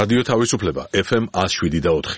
რადიო თავისუფლება FM 107.4.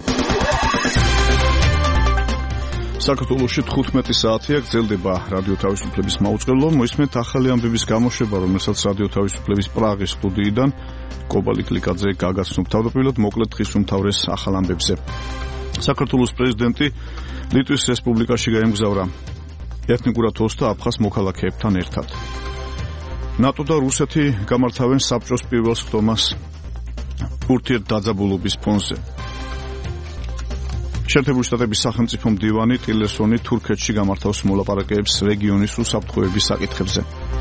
საქართველოში 15 საათია გრძელდება რადიო თავისუფლების მაუწყებლო. მოისმენთ ახალი ამბების გამოშვება, რომელსაც რადიო თავისუფლების პრაღის სტუდიიდან კობალი კლიკაძე გაგაცნობ. თავდაპირველად მოკლედ დღის უმთავრეს ახალ ამბებზე. საქართველოს პრეზიდენტი ლიტვის რესპუბლიკაში გაემგზავრა ეთნიკურად ოს და აფხაზ მოქალაქეებთან ერთად. ნატო და რუსეთი გამართავენ საბჭოს პირველ სხდომას ურთიერთდაძაბულობის ფონზე. შეერთებული შტატების სახელმწიფო მდივანი ტილერსონი თურქეთში გამართავს მოლაპარაკებებს რეგიონის უსაფრთხოების საკითხებზე.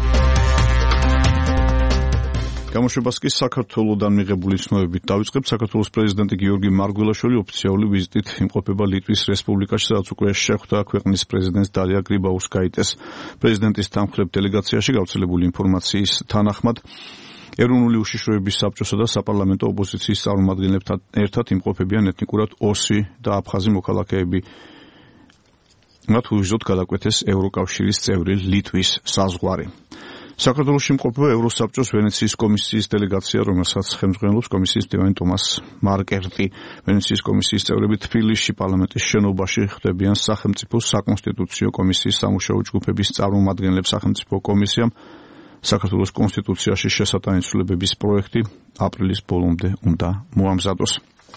გამოშვებას კი საქართველოდან მიღებული ცნობებით დავიწყებთ. საქართველოს პრეზიდენტი გიორგი მარგველაშვილი ოფიციალური ვიზიტით იმყოფება ლიტვის რესპუბლიკაში, სადაც უკვე შეხვდა ქვეყნის პრეზიდენტს დალია გრიბაუსკაიტეს. პრეზიდენტის თანმხლებ დელეგაციაში გავრცელებული ინფორმაციის თანახმად ეროვნული უშიშროების საბჭოსა და საპარლამენტო ოპოზიციის წარმომადგენლებთან ერთად იმყოფებიან ეთნიკურად ოსი და აფხაზი მოქალაქეები. მათ უვიჟდოთ გადაკვეთეს ევროკავშირის წევრი ლიტვის საზღვარი. საქართველოში იმყოფება ევროსაბჭოს ვენეციის კომისიის დელეგაცია, რომელსაც ხელმძღვანელობს კომისიის მდივანი ტომას მარკერტი. ვენეციის კომისიის წევრები თბილისში პარლამენტის შენობაში ხვდებიან სახელმწიფო საკონსტიტუციო კომისიის სამუშაო ჯგუფების წარმომადგენლებს. სახელმწიფო კომისიამ საქართველოს კონსტიტუციაში შესატანისწულებების პროექტი აპრილის ბოლომდე უნდა მოამზადოს.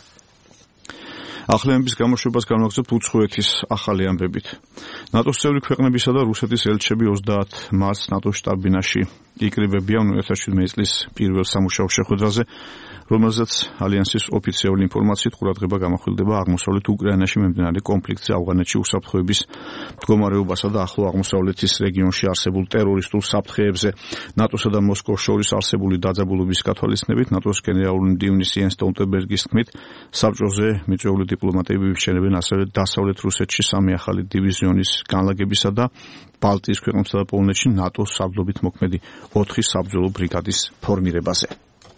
ახალი ამბების გამოშვებას განვაგრძობთ უცხოეთის ახალი ამბებით. ნატოს წევრი ქვეყნებისა და რუსეთის ელჩები 30 მარტს ნატოს შტაბ-ბინაში იკრიბებიან 2017 წლის პირველ სამუშაო შეხვედრაზე, რომელზეც ალიანსის ოფიციალური ინფორმაციით ყურადღება გამახვილდება აღმოსავლეთ უკრაინაში მიმდინარე კონფლიქტზე, ავღანეთში უსაფრთხოების მდგომარეობასა და ახლო აღმოსავლეთის რეგიონში არსებულ ტერორისტულ საფრთხეებზე. ნატოსა და მოსკოვს შორის არსებული დაძაბულობის გათვალისწინებით ნატოს გენერალური მდივნის იენს სტოლტენბერგის თქმით, საბჭოზე მიწვეული დიპლომატები ვიჩნევენ ასევე დასავლეთ რუსეთში 3 ახალი დივიზიონის განლაგებისა და ბალტიის ქვეყნებსა და პოლონეთში ნატოს საბრძოლობით მოქმედი 4 საბრძოლო ბრიგადის ფორმირებაზე.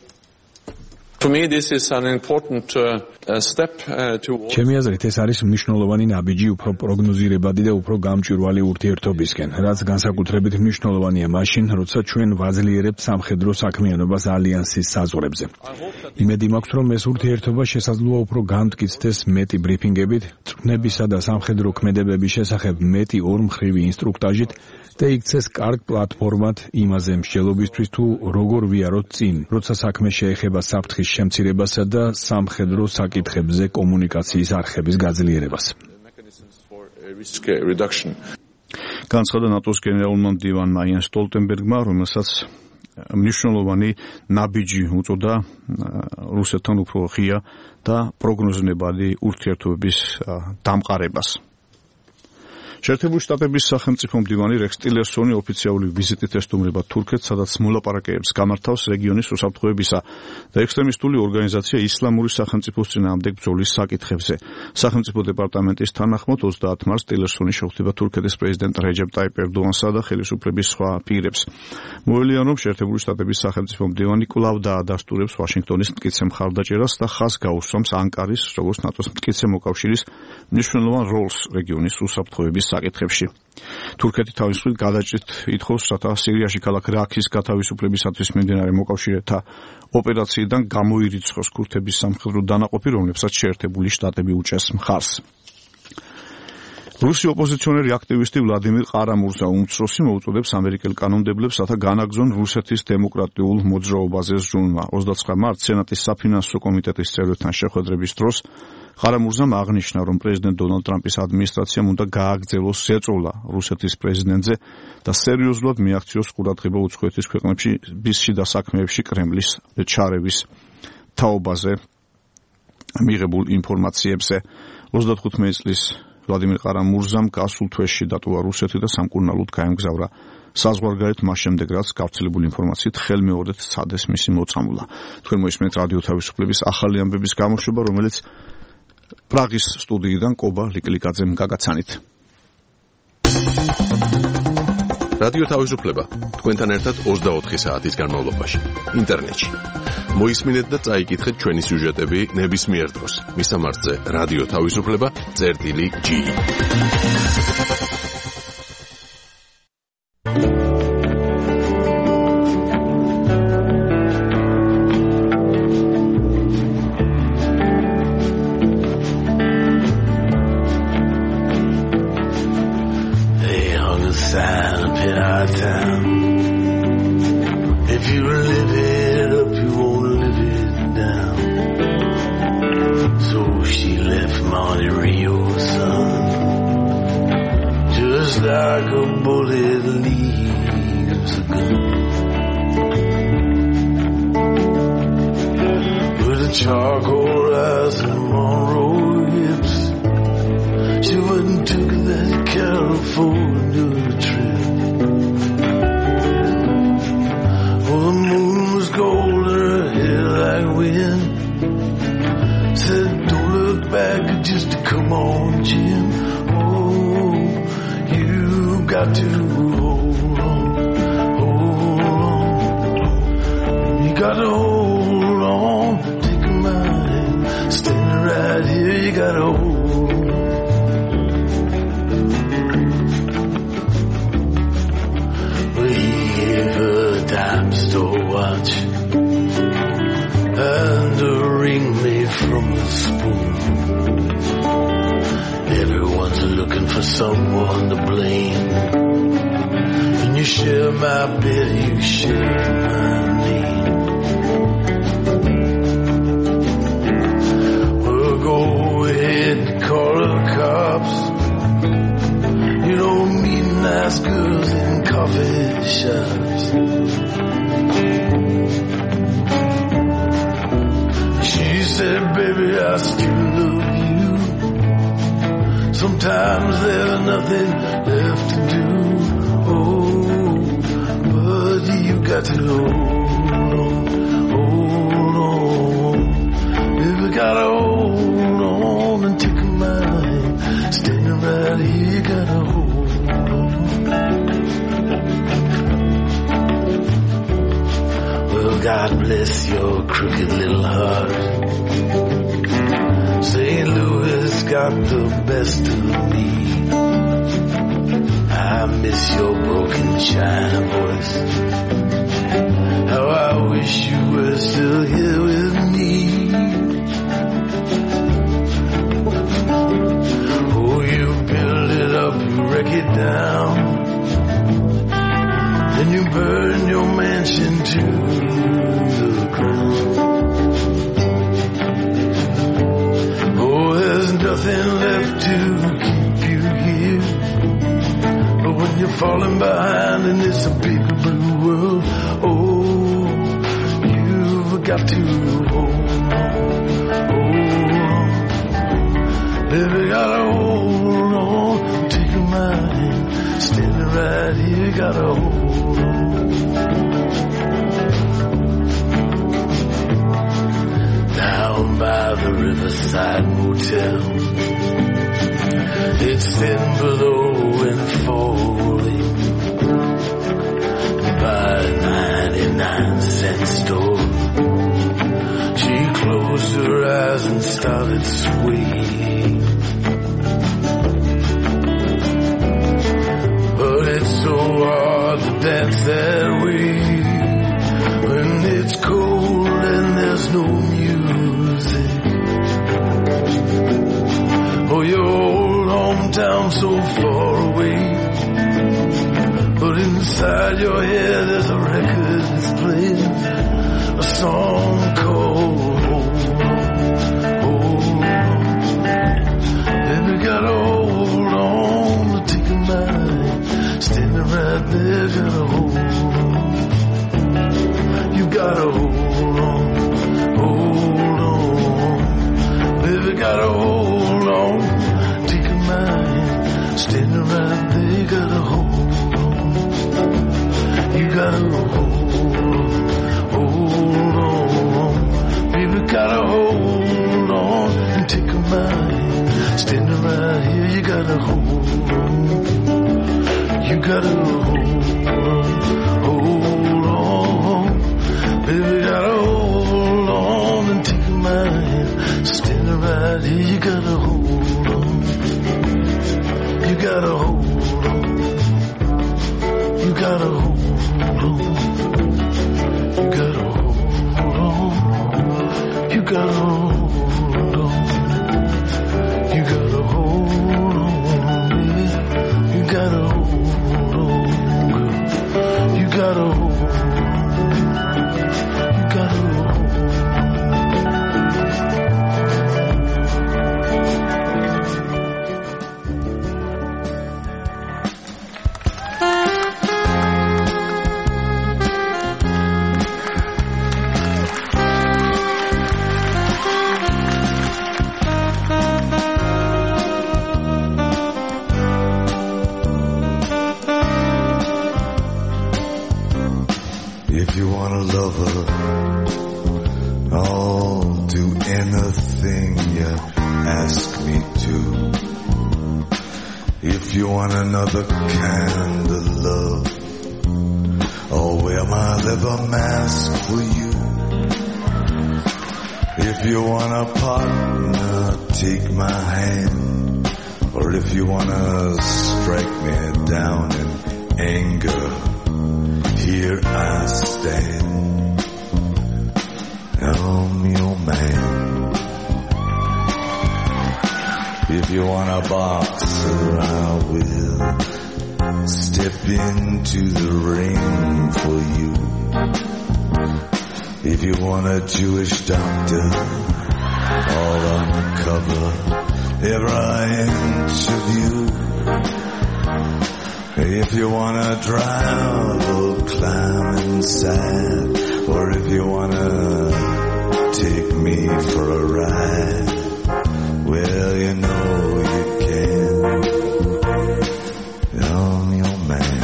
ჩემი აზრით ეს არის მნიშვნელოვანი ნაბიჯი უფრო პროგნოზირებადი და უფრო გამჭვირვალე ურთიერთობისკენ, რაც განსაკუთრებით მნიშვნელოვანია მაშინ, როცა ჩვენ ვაძლიერებთ სამხედრო საქმიანობას ალიანსის საზღვრებზე. იმედი მაქვს, რომ ეს ურთიერთობა შესაძლოა უფრო განმტკიცდეს მეტი ბრიფინგებით, წვნებისა და სამხედრო ქმედებების შესახებ მეტი ორმხრივი ინსტრუქტაჟით და იქცეს კარგ პლატფორმად იმაზე მსჯელობისთვის თუ როგორ ვიაროთ წინ, როცა საქმე შეეხება საფრთხის შემცირებასა და სამხედრო საკითხებზე კომუნიკაციის არხების გაძლიერებას. განცხადა ნატოს გენერალურმა მდივანმა იენს სტოლტენბერგმა, რომელსაც მნიშვნელოვანი ნაბიჯი უწოდა რუსეთთან უფრო ღია და პროგნოზირებადი ურთიერთობების დამყარებას. შეერთებული შტატების სახელმწიფო მდივანი რექს ტილერსონი ოფიციალური ვიზიტით ესტუმრება თურქეთს, სადაც მოლაპარაკებებს გამართავს რეგიონის უსაფრთხოებისა და ექსტრემისტული ორგანიზაცია ისლამური სახელმწიფოს წინააღმდეგ ბრძოლის საკითხებზე. სახელმწიფო დეპარტამენტის თანახმად 30 მარტს ტილერსონი შეხვდება თურქეთის პრეზიდენტ რეჯეპ ტაიპ ერდოღანსა და ხელისუფლების სხვა პირებს. მოელიან, რომ შეერთებული შტატების სახელმწიფო მდივანი კვლავ დაადასტურებს ვაშინგტონის მტკიცე მხარდაჭერას და ხაზს გაუსვამს ანკარის, როგორც ნატოს მტკიცე მოკავშირის მნიშვნელოვან როლს რეგიონის უსაფრთხოების საკითხებში. თურქეთი თავის მხრივ გადაჭრით ითხოვს, რათა სირიაში ქალაქ რაქის გათავისუფლებისათვის მიმდინარე მოკავშირეთა ოპერაციიდან გამოირიცხოს ქურთების სამხედრო დანაყოფი, რომლებსაც შეერთებული შტატები უჭერს მხარს. რუსი ოპოზიციონერი აქტივისტი ვლადიმირ ყარამურზა უმცროსი მოუწოდებს ამერიკელ კანონმდებლებს, რათა განაგრძონ რუსეთის დემოკრატიულ მოძრაობაზე ზრუნვა. 29 მარტს სენატის საფინანსო კომიტეტის წევრებთან შეხვედრების დროს ყარამურზამ აღნიშნა, რომ პრეზიდენტ დონალდ ტრამპის ადმინისტრაციამ უნდა გააგრძელოს ზეწოლა რუსეთის პრეზიდენტზე და სერიოზულად მიაქციოს ყურადღება უცხოეთის ქვეყნებში შიდა საქმეებში კრემლის ჩარევის თაობაზე მიღებულ ინფორმაციებზე. 35 წლის ვლადიმირ ყარამურზამ გასულ თვეში დატოვა რუსეთი და სამკურნალოდ გაემგზავრა საზღვარგარეთ, მას შემდეგ რაც გავრცელებული ინფორმაციით ხელმეორედ სცადეს მისი მოწამვლა. თქვენ მოისმენთ რადიო თავისუფლების ახალი ამბების გამოშვება, რომელიც პრაღის სტუდიიდან კობა ლიკლიკაძემ გაგაცანით. რადიო თავისუფლება თქვენთან ერთად 24 საათის განმავლობაში ინტერნეტში. მოისმინეთ და წაიკითხეთ ჩვენი სიუჟეტები ნებისმიერ დროს. მისამართზე რადიო თავისუფლება.gi. sign up in our town. If you live it up, you won't live it down. So she left Monte Rio, son, just like a bullet leaves a gun. With a charcoal eyes and Monroe hips, she wouldn't took that California trip. Oh, the moon was gold, her hair like wind. Said, don't look back, just come on, Jim. Oh, you got to hold on, hold on. You got to hold on, take my hand, standing right here, you got to hold on. Well, he gave her a dime store watch and a ring made from a spoon. Everyone's looking for someone to blame. And you share my bed, you share my name. Well, go ahead and call the cops. You don't meet nice girls in coffee shops. She said, baby, I still love you. Sometimes there's nothing left to do. Oh, but you got to hold on. Baby, gotta hold on and take my hand. Standing right here, you gotta hold on. Well, God bless your crooked little heart. St. Louis got the best of me. I miss your broken China voice. How I wish you were still here with me. Oh, you build it up, you wreck it down, then you burn your mansion to the ground. Oh, there's nothing left to keep you here. But when you're falling behind in this big blue world, oh, you've got to hold on. Baby, gotta hold on. Take my hand, standing right here, gotta hold on. Down by the Riverside Motel, it's thin below and falling. By a 99-cent store, she closed her eyes and started swaying. But it's so hard to dance that way when it's cold and there's no music. Oh, your old hometown so far away, but inside your head there's a record that's playing a song called Hold On. Baby, gotta hold on to take a mind, standing right there, gotta hold on. You gotta hold on, baby, gotta hold on, take a mind, standing right there, gotta hold on. You gotta hold on, baby, gotta hold on and take a mind, standing right here, you gotta hold on. You gotta hold on, baby, gotta hold on and take a mind, standing right here, you gotta hold on. You gotta hold on, you gotta hold on, you gotta hold on, you gotta hold on, you gotta hold on, baby, you gotta hold on. gotta hold. You gotta hold. If you want a lover, I'll do anything you ask me to. If you want another kind of love, I'll wear my leather mask for you. If you want a partner, take my hand. Or if you want to strike me down in anger, here I stand. I'm your man. If you want a boxer, I will step into the ring for you. If you want a Jewish doctor, I'll uncover every inch of you. If you wanna drive or climb inside, or if you wanna take me for a ride, well, you know you can. I'm your man.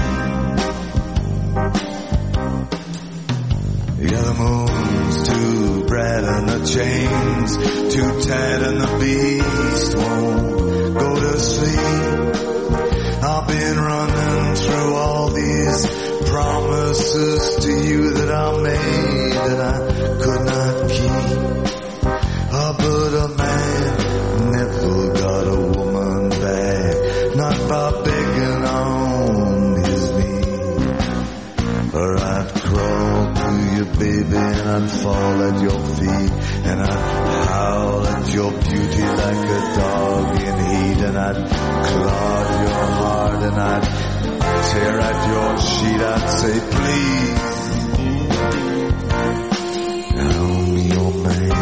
Yeah, the moon's too bright and the chains too tight and the beast won't go to sleep. I've been running through all these promises to you that I made that I could not keep. But a man never got a woman back, not by begging on his knees. Or I'd crawl to you, baby, and I'd fall at your feet, and I'd howl at your beauty like a dog in heat, and I'd claw at your heart, and I'd tear at your sheet. I'd say, please, I'm your man.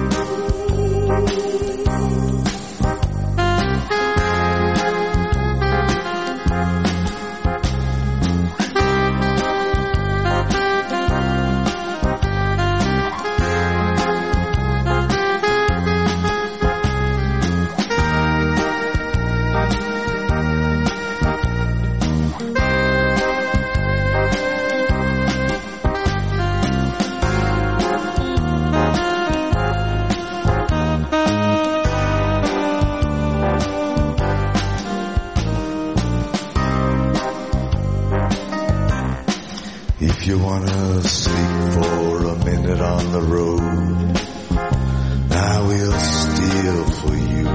If you wanna sleep for a minute on the road, I will steal for you.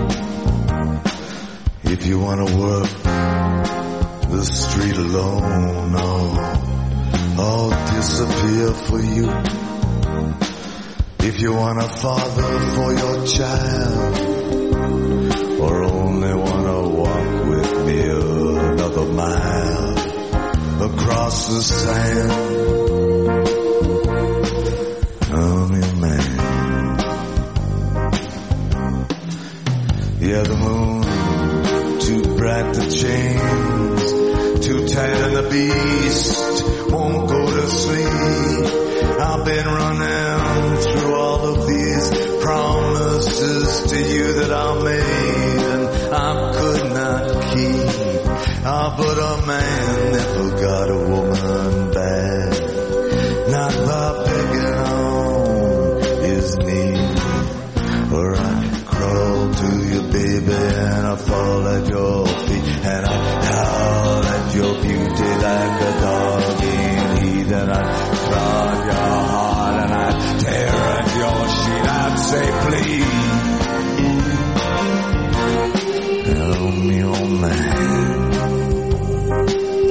If you wanna work the street alone, I'll disappear for you. If you want a father for your child, or only wanna walk with me another mile across the sand, I'm your man. Yeah, the moon too bright, the chains too tight, and the beast won't go to sleep. I've been running through all of these promises to you that I made and I could not keep. But a man never got a woman back, not by begging on his knees. Or I'd crawl to you, baby, and I'd fall at your feet, and I'd howl at your beauty like a dog in heat, and I'd claw at your heart, and I'd tear at your sheet. I'd say, please, I'm your man.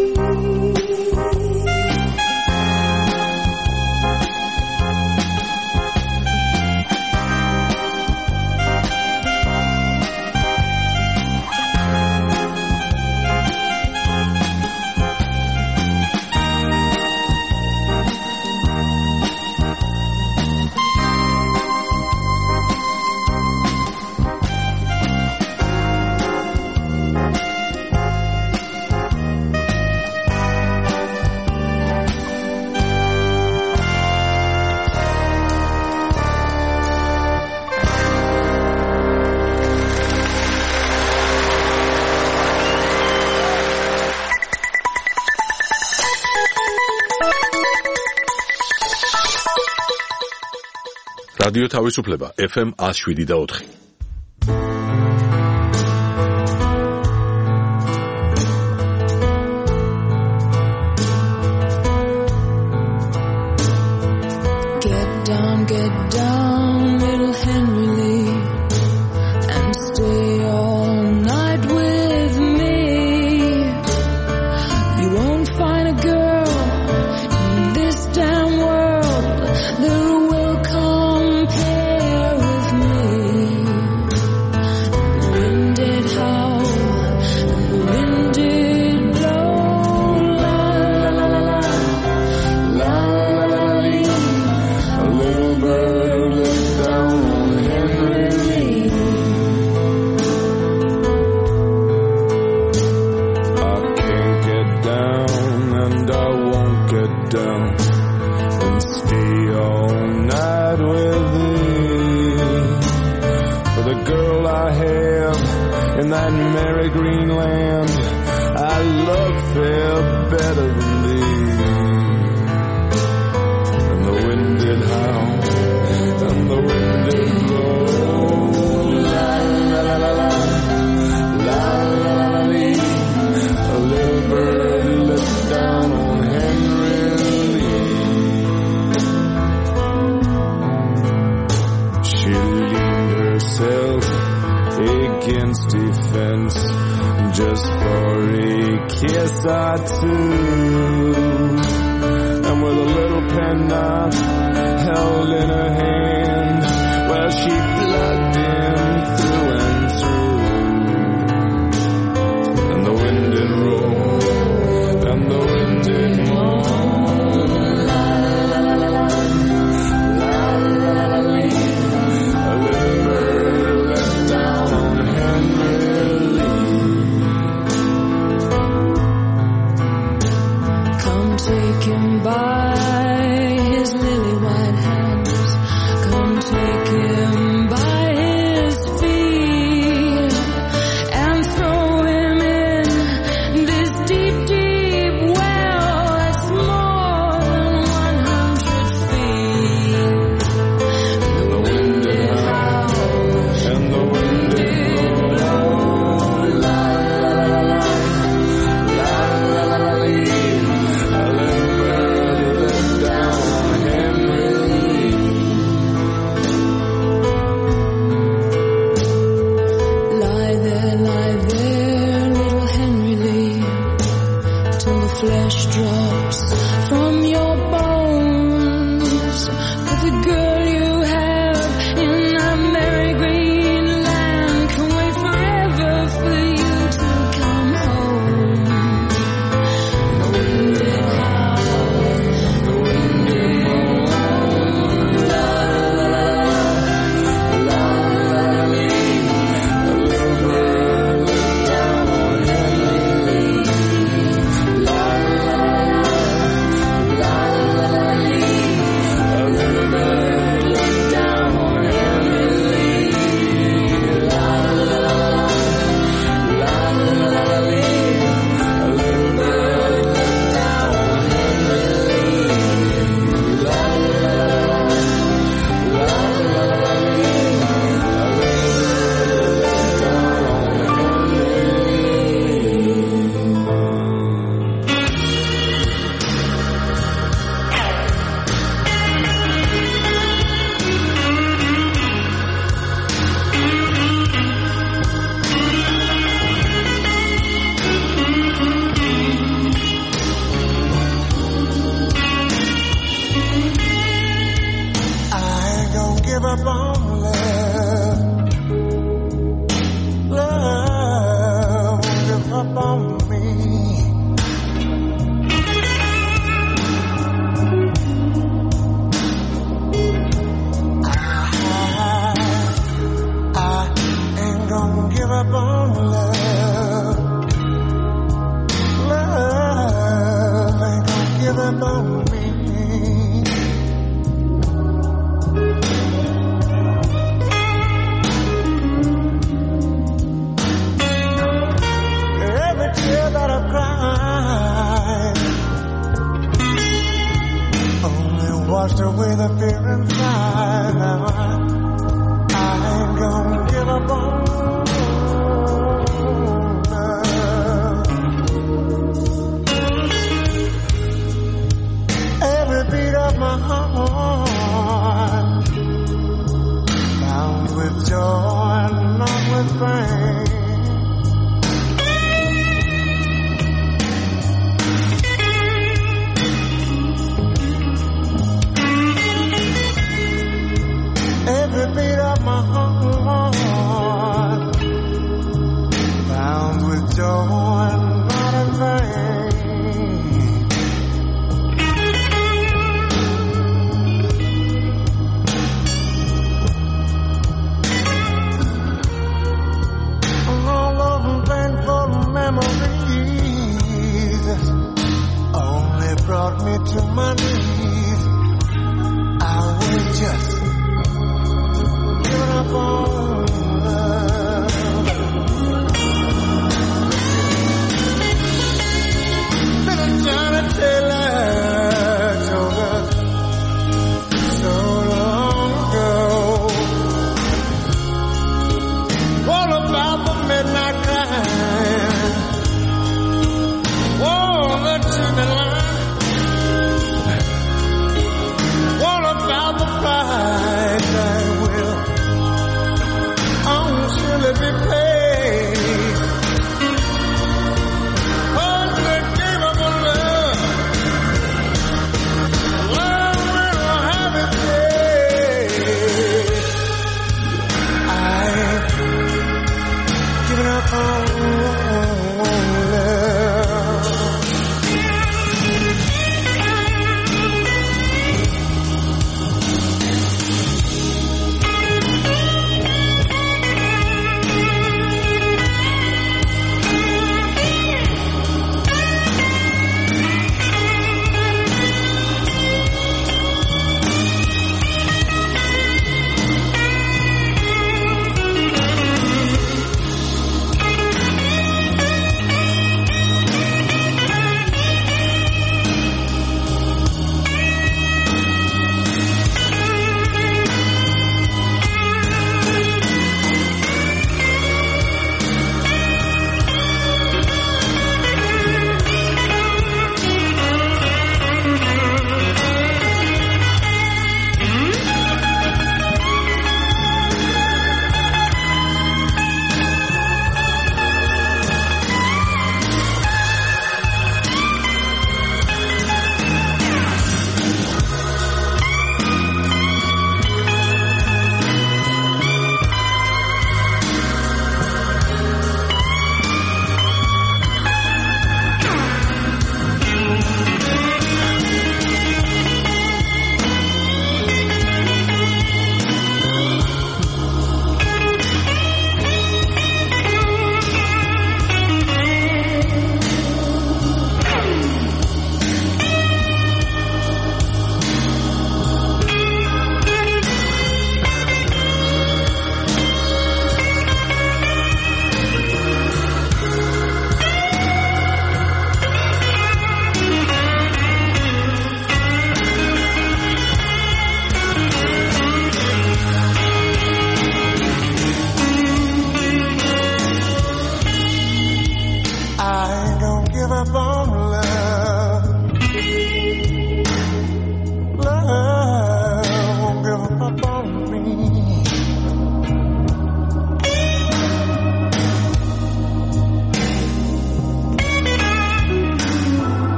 რადიო თავისუფლება FM 107.4. Get down, little Henry Lee, and stay all night with me. You won't find a girl in this damn world that will compare with me. The wind did howl, and the wind did blow, la la la la la, la la la la. A little bird looked down on Henry Lee. I can't get down and I won't get down and stay all night with thee. For the girl I have in that merry green land, I love fair better than thee. And the wind did howl, and the wind did blow, la la la la la, la la la lee. A little bird looked down on Henry Lee. She leaned herself against a fence just for a kiss or two. And with a little penknife held in her hand, well, she plugged him through and through. And the wind did roll, and the wind did moan, la la la la la, la la la la la. A little bird looked down on Henry Lee. Come take him by his lily white hands. Come take him by his feet and throw him in this deep, deep well that's more than 100 feet. And the wind did howl, and the wind did blow, la la la la la, la la la la. A little bird looked down on Henry Lee. Lie there, little Henry Lee, till the flesh drops from your bones. But the girl you have in that merry green land can wait forever for you to come home. The wind did howl, the wind did moan, la la la la, la la la la. A little bird looked down on Henry Lee, la la la la, la la la la. A little bird washed away the fear inside. Now I ain't gonna give up on love. Every beat of my heart bound with joy and not with pain. Every beat of my heart bound with joy and not in vain. All of them painful memories only brought me to my knees. I was just giving up on love. Little Johnny Taylor told us so long ago all about the midnight crying, oh, the chimney line, all about the price that will surely be paid. Unforgivable love, love will have its day. I ain't giving up on love.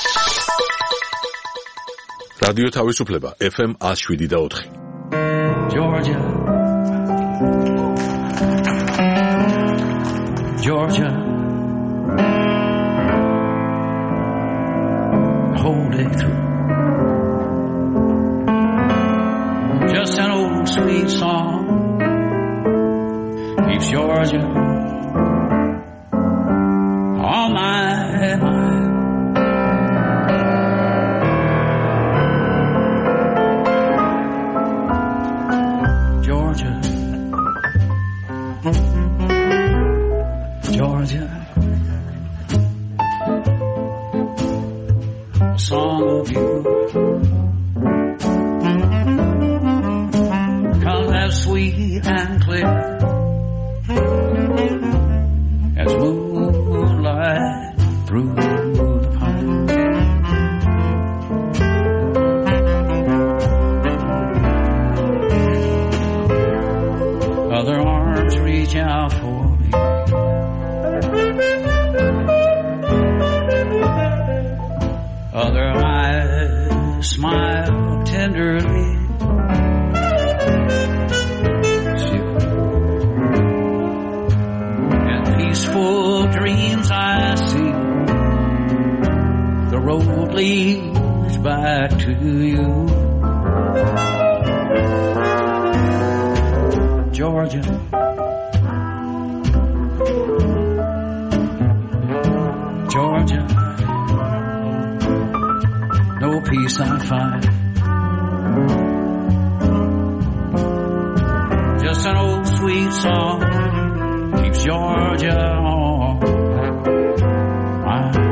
რადიო თავისუფლება FM 107.4. Georgia, Georgia, hold it through. Just an old sweet song keeps Georgia on my mind. Georgia, Georgia, a song of you comes as sweet and clear as moonlight through the pine. Other arms reach out for me. Other eyes smile tenderly. And peaceful dreams I see. The road leads back to you. Georgia, Georgia, no peace I find. Just an old sweet song keeps Georgia on my mind.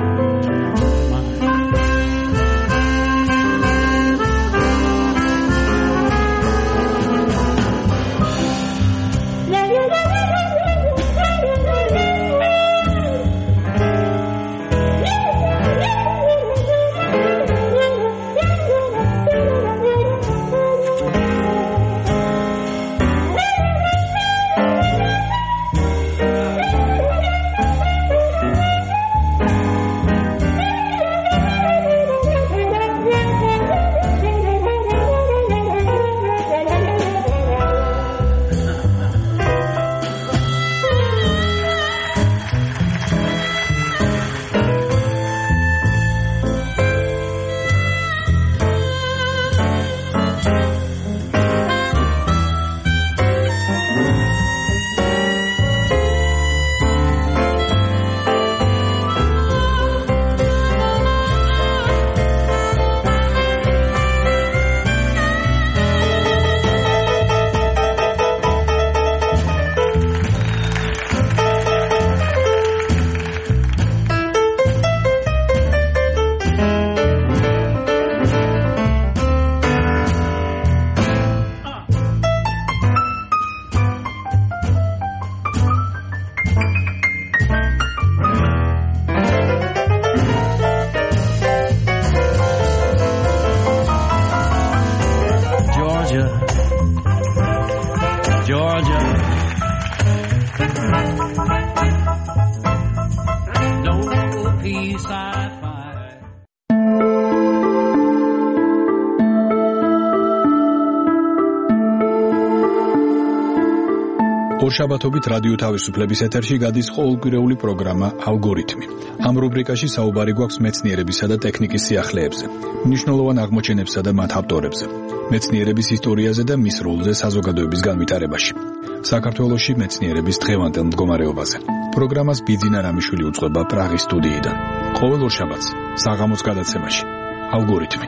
Georgia, no peace I find. ორშაბათობით რადიო თავისუფლების ეთერში გადის ყოველკვირეული პროგრამა ალგორითმი. ამ რუბრიკაში საუბარი გვაქვს მეცნიერებისა და ტექნიკის სიახლეებზე, მნიშვნელოვან აღმოჩენებსა და მათ ავტორებზე, მეცნიერების ისტორიაზე და მის როლზე საზოგადოების განვითარებაში. საქართველოში მეცნიერების დღევანდელ მდგომარეობაზე. პროგრამას ბიძინა რამიშვილი უწყება პრაღის სტუდიიდან. ყოველ ორშაბათს საღამოს გადაცემაში ალგორითმი.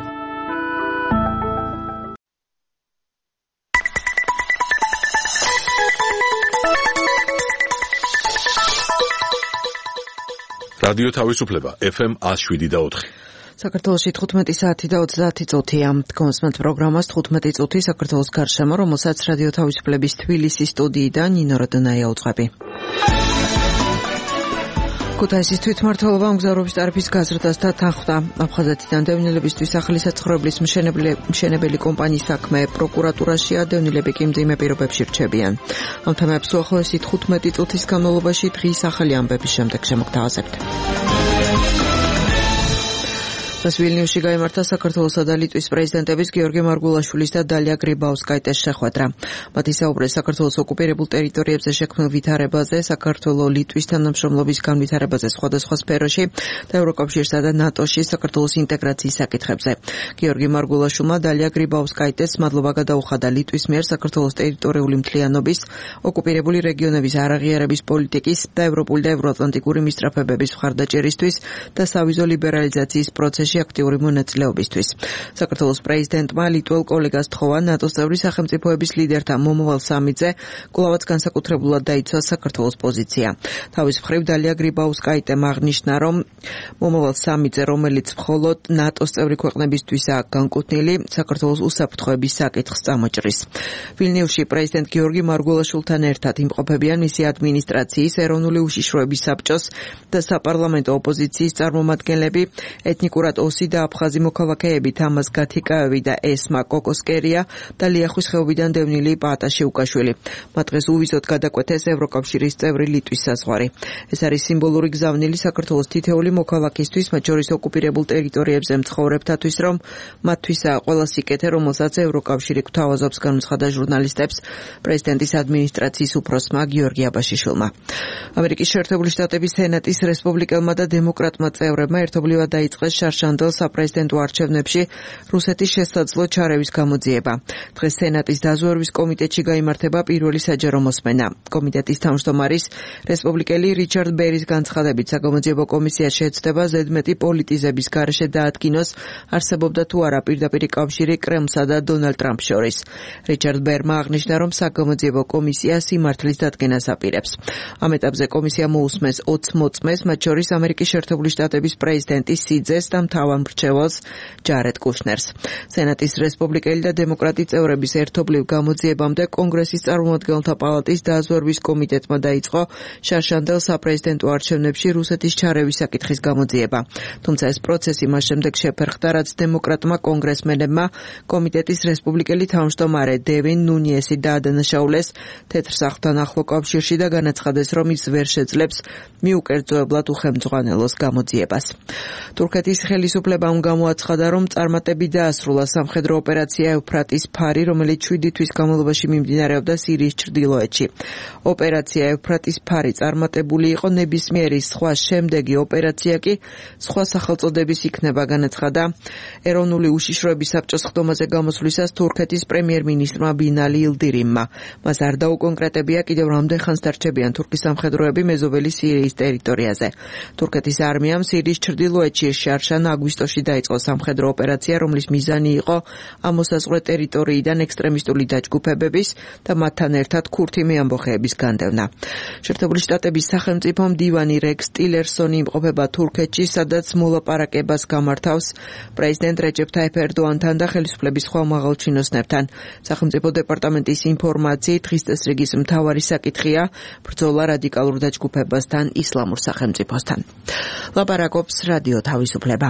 რადიო თავისუფლება FM 107.4. საქართველოში 15 საათი და 30 წუთია. კონსმენტ პროგრამას 15 წუთი საქართველოს გარშემო, რომელსაც რადიო თავისუფლების თბილისის სტუდიიდან ნინო როდონაია უწყები. ქუთაისის თვითმმართველობა მგზავრობის ტარიფის გაზრდას და თანხმდა. აფხაზეთიდან დევნილებისთვის ახალი საცხოვრებლის მშენებელი კომპანიის საქმე პროკურატურაში, დევნილები კი მძიმე პირობებში რჩებიან. ამ თემებს უახლოესი 15 წუთის განმავლობაში დღის ახალი ამბების შემდეგ შემოგთავაზებთ. დღეს ვილნიუსში გაიმართა საქართველოსა და ლიტვის პრეზიდენტების გიორგი მარგულაშვილის და დალია გრიბაუსკაიტეს შეხვედრა. მათი საუბრეს საქართველოს ოკუპირებულ ტერიტორიებზე შექმნილ ვითარებაზე, საქართველო-ლიტვის თანამშრომლობის განვითარებაზე სხვადასხვა სფეროში და ევროკავშირსა და ნატოში საქართველოს ინტეგრაციის საკითხებზე. გიორგი მარგულაშვილმა დალია გრიბაუსკაიტეს მადლობა გადაუხადა ლიტვის მიერ საქართველოს ტერიტორიული მთლიანობის, ოკუპირებული რეგიონების არაღიარების პოლიტიკის და ევროპული და ევროატლანტიკური მისწრაფებების მხარდაჭერისთვის და სავიზო ლიბერალიზაციის პროცესში აქტიური მონაწილეობისთვის. საქართველოს პრეზიდენტმა ლიტველ კოლეგას თხოვა ნატოს წევრი სახელმწიფოების ლიდერთა მომავალ სამიტზე კვლავაც განსაკუთრებულად დაიცვა საქართველოს პოზიცია. თავის მხრივ დალია გრიბაუსკაიტემ აღნიშნა, რომ მომავალ სამიტზე, რომელიც მხოლოდ ნატოს წევრი ქვეყნებისთვისაა განკუთვნილი, საქართველოს უსაფრთხოების საკითხს წამოჭრის. ვილნიუსში პრეზიდენტ გიორგი მარგულაშვილთან ერთად იმყოფებიან მისი ადმინისტრაციის, ეროვნული უშიშროების საბჭოს და საპარლამენტო ოპოზიციის წარმომადგენლები, ეთნიკურად ოსი და აფხაზი მოქალაქეები თამაზ გათიკაევი და ესმა კოკოსკერია და ლიახვის ხეობიდან დევნილი პაატაში უკაშვილი. მათ დღეს უვიზოდ გადაკვეთეს ევროკავშირის წევრი ლიტვის საზღვარი. ეს არის სიმბოლური გზავნილი საქართველოს თითეული მოქალაქისთვის, მათ შორის ოკუპირებულ ტერიტორიებზე მცხოვრებთათვის, რომ მათთვისაა ყველა სიკეთე, რომელსაც ევროკავშირი გვთავაზობს, განუცხადა ჟურნალისტებს პრეზიდენტის ადმინისტრაციის უფროსმა გიორგი აბაშიშვილმა. ამერიკის შეერთებული შტატების სენატის რესპუბლიკელმა და დემოკრატმა წევრებმა ერთობლივად დაიწყეს შარშანდელ საპრეზიდენტო არჩევნებში რუსეთის შესაძლო ჩარევის გამოძიება. დღეს სენატის დაზვერვის კომიტეტში გაიმართება პირველი საჯარო მოსმენა. კომიტეტის თავმჯდომარის რესპუბლიკელი რიჩარდ ბერის განცხადებით, საგამოძიებო კომისია შეეცდება ზედმეტი პოლიტიზების გარეშე დაადგინოს, არსებობდა თუ არა პირდაპირი კავშირი კრემლსა და დონალდ ტრამპს შორის. რიჩარდ ბერმა აღნიშნა, რომ საგამოძიებო კომისია სიმართლის დადგენას აპირებს. ამ ეტაპზე კომისია მოусმეს 20 მოწმეს, მათ შორის ამერიკის შეერთებული შტატების პრეზიდენტის სიძეს და მთავარმრჩეველს ჯარედ კუშნერს. სენატის რესპუბლიკელი და დემოკრატი წევრების ერთობლივ გამოძიებამდე კონგრესის წარმომადგენელთა პალატის დაზვერვის კომიტეტმა დაიწყო შარშანდელ საპრეზიდენტო არჩევნებში რუსეთის ჩარევის საკითხის გამოძიება. თუმცა ეს პროცესი მას შემდეგ შეფერხდა, რაც დემოკრატმა კონგრესმენებმა კომიტეტის რესპუბლიკელი თავმჯდომარე დევინ ნუნიესი დაადანაშაულეს თეთრ სახლთან ახლო კავშირში და განაცხადეს, რომ ის ვერ შეძლებს მიუკერძოებლად უხელმძღვანელოს გამოძიებას. თურქეთის ხელისუფლებამ გამოაცხადა, რომ წარმატებით დაასრულა სამხედრო ოპერაცია ევფრატის ფარი, რომელიც 7 თვის განმავლობაში მიმდინარეობდა სირიის ჩრდილოეთში. ოპერაცია ევფრატის ფარი წარმატებული იყო, ნებისმიერი სხვა შემდეგი ოპერაცია კი სხვა სახელწოდების იქნება, განაცხადა ეროვნული უშიშროების საბჭოს ხდომაზე გამოსვლისას თურქეთის პრემიერ-მინისტრმა ბინალი ილდირიმმა. მას არ დაუკონკრეტებია კიდევ რამდენ ხანს დარჩებიან თურქის სამხედროები მეზობელი სირიის ტერიტორიაზე. თურქეთის არმიამ სირიის ჩრდილოეთში შარშან აგვისტოში დაიწყო სამხედრო ოპერაცია, რომლის მიზანი იყო ამ მოსაზღვრე ტერიტორიიდან ექსტრემისტული დაჯგუფებების და მათთან ერთად ქურთი მეამბოხეების განდევნა. შეერთებული შტატების სახელმწიფო მდივანი რექს ტილერსონი იმყოფება თურქეთში, სადაც მოლაპარაკებას გამართავს პრეზიდენტ რეჯეფ თაიფ ერდოანთან და ხელისუფლების სხვა მაღალჩინოსნებთან. სახელმწიფო დეპარტამენტის ინფორმაციით დღის წესრიგის მთავარი საკითხია ბრძოლა რადიკალურ დაჯგუფებასთან, ისლამურ სახელმწიფოსთან. ლაპარაკობს რადიო თავისუფლება.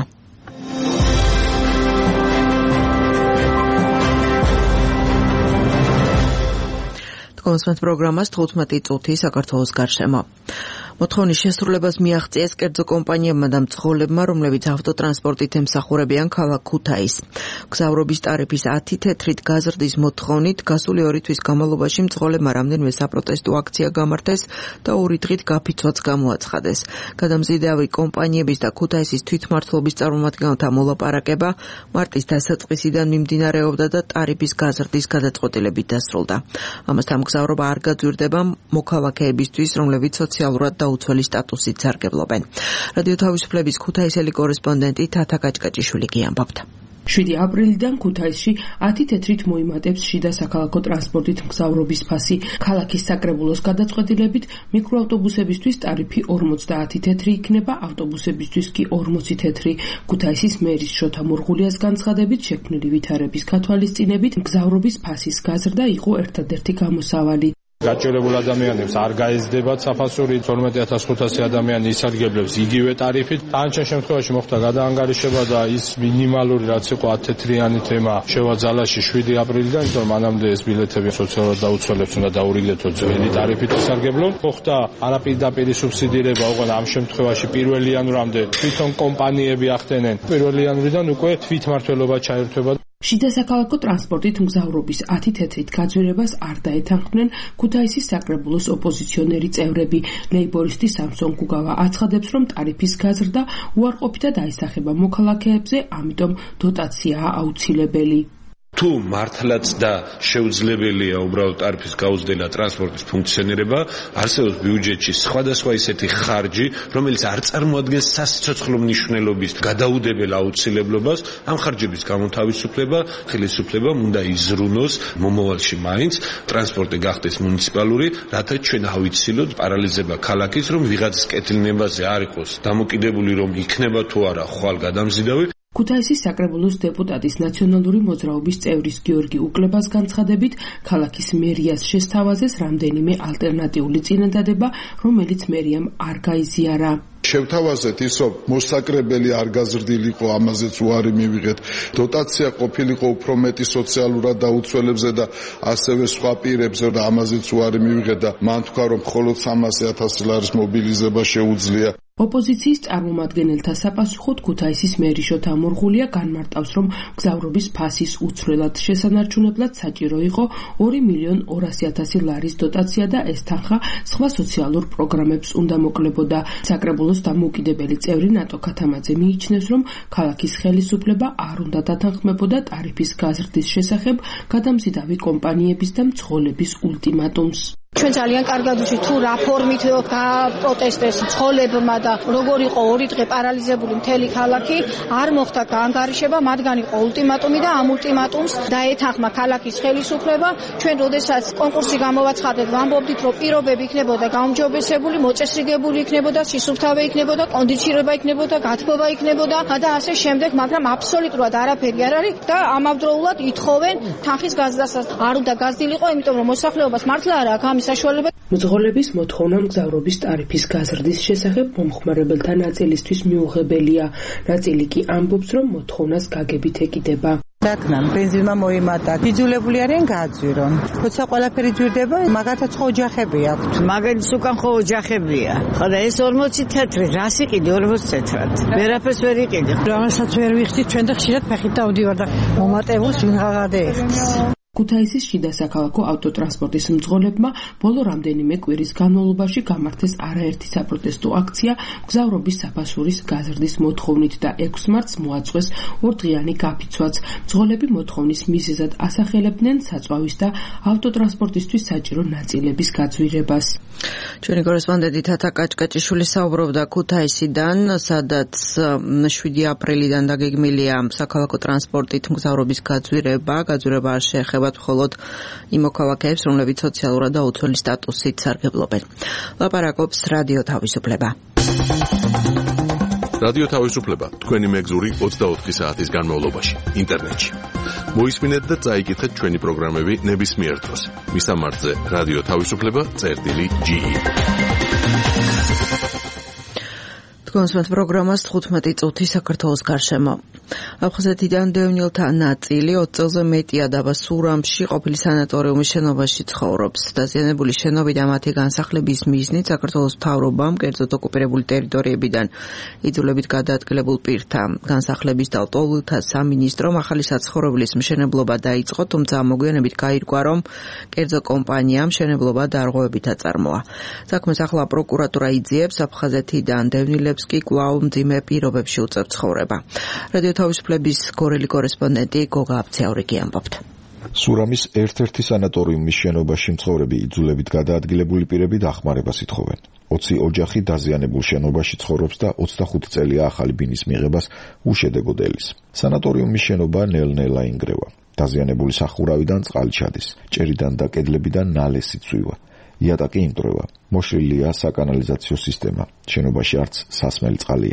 კონსმენთ პროგრამას 15 წუთი საქართველოს გარშემო. მოთხოვნის შესრულებას მიაღწიეს კერძო კომპანიებმა და მძღოლებმა, რომლებიც ავტოტრანსპორტით ემსახურებიან ქალაქ ქუთაისს. მგზავრობის ტარიფის 10 თეთრით გაზრდის მოთხოვნით გასული 2 თვის განმავლობაში მძღოლებმა რამდენიმე საპროტესტო აქცია გამართეს და 2 დღით გაფიცვაც გამოაცხადეს. გადამზიდავი კომპანიების და ქუთაისის თვითმმართველობის წარმომადგენელთა მოლაპარაკება მარტის დასაწყისიდან მიმდინარეობდა და ტარიფის გაზრდის გადაწყვეტილებით დასრულდა. ამასთან მგზავრობა არ გაძვირდება მოქალაქეებისთვის, რომლებიც სოციალურად დაუცველი სტატუსით სარგებლობენ. რადიო თავისუფლების ქუთაისელი კორესპონდენტი თათა კაჭკაჭიშვილი გიამბობთ. 7 აპრილიდან ქუთაისში 10 თეთრით მოიმატებს შიდა საქალაქო ტრანსპორტით მგზავრობის ფასი. ქალაქის საკრებულოს გადაწყვეტილებით მიკროავტობუსებისთვის ტარიფი 50 თეთრი იქნება, ავტობუსებისთვის კი 40 თეთრი. ქუთაისის მერის შოთა მურღულიას განცხადებით, შექმნილი ვითარების გათვალისწინებით მგზავრობის ფასის გაზრდა იყო ერთადერთი გამოსავალი. გაჭირებულ ადამიანებს არ გაეძდებათ საფასური 12500 ადამიანი ისარგებლებს იგივე ტარიფით. თანჩენ შემთხვევაში მოხდა გადაანგარიშება და ის მინიმალური რაც იყო 10 თეთრიანი თემა შევაძალაში 7 აპრილიდან, იმიტომ მანამდე ეს ბილეთები სოციალურ დაუცველებს უნდა დაურიგდეთო ძველი ტარიფით ისარგებლონ. მოხდა არაპირდაპირი სუბსიდირება, ოღონდ ამ შემთხვევაში 1 იანვრამდე თვითონ კომპანიები ახდენენ. 1 იანვრიდან უკვე თვითმმართველობა ჩაერთვება. შიდა საქალაქო ტრანსპორტით მგზავრობის 10 თეთრით გაძვირებას არ დაეთანხმნენ ქუთაისის საკრებულოს ოპოზიციონერი წევრები. ლეიბორისტი სამსონ გუგავა აცხადებს, რომ ტარიფის გაზრდა უარყოფითად აისახება მოქალაქეებზე, ამიტომ დოტაციაა აუცილებელი. თუ მართლაც და შეუძლებელია უბრალოდ ტარიფის გაუზრდა ტრანსპორტის ფუნქციონირება, არსებობს ბიუჯეტში სხვადასხვა ისეთი ხარჯი, რომელიც არ წარმოადგენს სასიცოცხლო მნიშვნელობის გადაუდებელ აუცილებლობას, ამ ხარჯების გამოთავისუფლება ხელისუფლებამ უნდა იზრუნოს მომავალში მაინც ტრანსპორტი გახდეს მუნიციპალური, რათა ჩვენ ავიცილოთ პარალიზება ქალაქის, რომ ვიღაცის კეთილნებაზე არ იყოს დამოკიდებული, რომ იქნება თუ არა ხვალ გადამზიდავი. ქუთაისის საკრებულოს დეპუტატის ნაციონალური მოძრაობის წევრის გიორგი უკლებას განცხადებით, ქალაქის მერიას შესთავაზეს რამდენიმე ალტერნატიული წინადადება, რომელიც მერიამ არ გაიზიარა. შევთავაზეთ ის, რომ მოსაკრებელი არ გაზრდილიყო, ამაზეც უარი მივიღეთ. დოტაცია ყოფილიყო უფრო მეტი სოციალურად დაუცველებზე და ასევე სხვა პირებზე და ამაზეც უარი მივიღეთ და მან თქვა, რომ მხოლოდ 300,000 ლარის მობილიზება შეუძლია. ოპოზიციის წარმომადგენელთა საპასუხოდ ქუთაისის მერი შოთა მორღულია განმარტავს, რომ მგზავრობის ფასის უცვლელად შესანარჩუნებლად საჭირო იყო 2,200,000 ლარის დოტაცია და ეს თანხა სხვა სოციალურ პროგრამებს უნდა მოკლებოდა. საკრებულოს დამოუკიდებელი წევრი ნატო ქათამაძე მიიჩნევს, რომ ქალაქის ხელისუფლება არ უნდა დათანხმებოდა ტარიფის გაზრდის შესახებ გადამზიდავი კომპანიების და მძღოლების ულტიმატუმს. ჩვენ ძალიან კარგად ვიცით თუ რა ფორმით პროტესტეს მძღოლებმა და როგორ იყო 2 დღე პარალიზებული მთელი ქალაქი, არ მოხდა გაანგარიშება, მათგან იყო ულტიმატუმი და ამ ულტიმატუმს დაეთანხმა ქალაქის ხელისუფლება. ჩვენ როდესაც კონკურსი გამოვაცხადეთ, ვამბობდით, რომ პირობები იქნებოდა გაუმჯობესებული, მოწესრიგებული იქნებოდა, სისუფთავე იქნებოდა, კონდიცირება იქნებოდა, გათბობა იქნებოდა და ასე შემდეგ, მაგრამ აბსოლუტურად არაფერი არ არის და ამავდროულად ითხოვენ თანხის გაზრდასაც. არ უნდა გაზრდილიყო, იმიტომ რომ მოსახლეობას მართლა არ აქვს მძღოლების მოთხოვნა მგზავრობის ტარიფის გაზრდის შესახებ მომხმარებელთა ნაწილისთვის მიუღებელია. ნაწილი კი ამბობს, რომ მოთხოვნას გაგებით ეკიდება. დაკნამ ბენზინმა მოიმატა. იძულებული არიან გააძვირონ. როცა ყველაფერი ძვირდება, მაგათაც ხო ოჯახები აქვთ. მაგალითს უკან ხო ოჯახებია. ხოდა ეს 40 თეთრი, რას იყიდი 40 თეთრად? ვერაფერს ვერ იყიდი. რომელსაც ვერ ვიხდი, ჩვენ და ხშირად ფეხით დავდივარ და მომატებულს ვინ ღაღადეეხს. ქუთაისის შიდა საქალაქო ავტოტრანსპორტის მძღოლებმა ბოლო რამდენიმე კვირის განმავლობაში გამართეს არაერთი საპროტესტო აქცია მგზავრობის საფასურის გაზრდის მოთხოვნით და 6 მარტს მოაწყვეს 2 დღიანი გაფიცვაც. მძღოლები მოთხოვნის მიზეზად ასახელებდნენ საწვავის და ავტოტრანსპორტისთვის საჭირო ნაწილების გაძვირებას. ჩვენი კორესპონდენტი თათა კაჭკაჭიშვილი საუბრობდა ქუთაისიდან, სადაც 7 აპრილიდან დაგეგმილია საქალაქო ტრანსპორტით მგზავრობის გაძვირება არ შეეხება მხოლოდ იმ მოქალაქეებს, რომლებიც სოციალურად დაუცველი სტატუსით სარგებლობენ. ლაპარაკობს რადიო თავისუფლება. რადიო თავისუფლება თქვენი მეგზური 24 საათის განმავლობაში ინტერნეტში. მოისმინეთ და წაიკითხეთ ჩვენი პროგრამები ნებისმიერ დროს. მისამართზე რადიო თავისუფლება.ge. კონსულტ პროგრამას 15 წუთი საქართველოს გარშემო. აფხაზეთიდან დევნილთა ნაწილი 20 წელზე მეტია დაბა სურამში ყოფილი სანატორიუმის შენობაში ცხოვრობს. დაზიანებული შენობიდან მათი განსახლების მიზნით საქართველოს მთავრობამ კერძოდ ოკუპირებული ტერიტორიებიდან იძულებით გადაადგილებულ პირთა განსახლების და ლტოლვილთა სამინისტრომ ახალი საცხოვრებლის მშენებლობა დაიწყო, თუმცა მოგვიანებით გაირკვა, რომ კერძო კომპანიამ მშენებლობა დარღვევებით აწარმოა. საქმეს ახლა პროკურატურა იძიებს, აფხაზეთიდან დევნილებს კი კვლავ მძიმე პირობებში უწევთ ცხოვრება. რადიო თავისუფლების გორელი კორესპონდენტი გოგა აბცაურიკი ამბობთ. სურამის ერთ-ერთი სანატორიუმის შენობაში მცხოვრები იძულებით გადაადგილებული პირები დახმარებას ითხოვენ. 20 ოჯახი დაზიანებულ შენობაში ცხოვრობს და 25 წელია ახალი ბინის მიღებას უშედეგოდ ელის. სანატორიუმის შენობა ნელ-ნელა ინგრევა. დაზიანებული სახურავიდან წყალი ჩადის, ჭერიდან და კედლებიდან ნალესი წვივა. იატაკი იმტრევა. მოშლილია საკანალიზაციო სისტემა. შენობაში არც სასმელი წყალია.